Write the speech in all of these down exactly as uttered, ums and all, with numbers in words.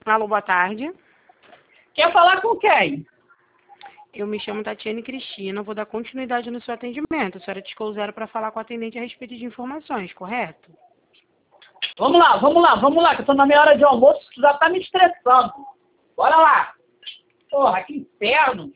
Alô, boa tarde. Quer falar com quem? Eu me chamo Tatiane Cristina, vou dar continuidade no seu atendimento. A senhora discou zero para falar com o atendente a respeito de informações, correto? Vamos lá, vamos lá, vamos lá, que eu tô na minha hora de almoço, tu já tá me estressando. Bora lá. Porra, que inferno.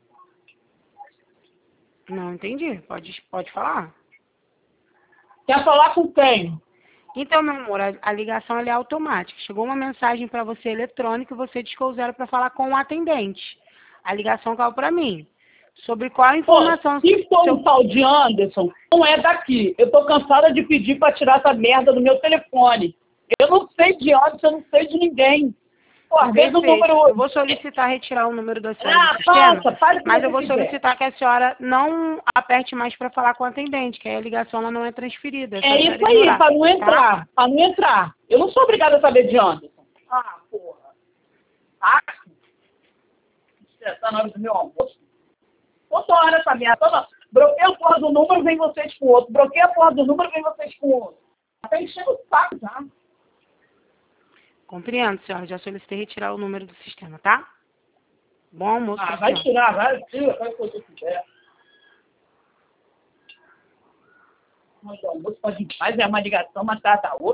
Não entendi. Pode, pode falar? Quer falar com quem? Então, meu amor, a, a ligação ela é automática. Chegou uma mensagem para você eletrônica e você discou zero para falar com o atendente. A ligação caiu para mim. Sobre qual a informação... Pô, se for seu... um tal de Anderson, não é daqui. Eu tô cansada de pedir pra tirar essa merda do meu telefone. Eu não sei de Anderson, eu não sei de ninguém. Pô, às vezes o número... Eu vou solicitar retirar o número da senhora Ah, do sistema, passa, faz o que mas você eu vou quiser. solicitar que a senhora não aperte mais para falar com o atendente, que aí a ligação ela não é transferida. É isso aí, para não entrar, tá? Para não entrar. Eu não sou obrigada a saber de Anderson. Ah, porra. Ah, estressar na hora do meu almoço. Toda hora essa merda. Toda... Bloqueia a porra do número, vem vocês com o outro. Bloqueia a porra do número, vem vocês com o outro. Até enchendo o saco já. Compreendo, senhora. Já solicitei retirar o número do sistema, tá? Bom almoço. Ah, vai tirar, vai, tira, faz o que você quiser. Mas o almoço pode ir em paz, é uma ligação, mas tá da outra.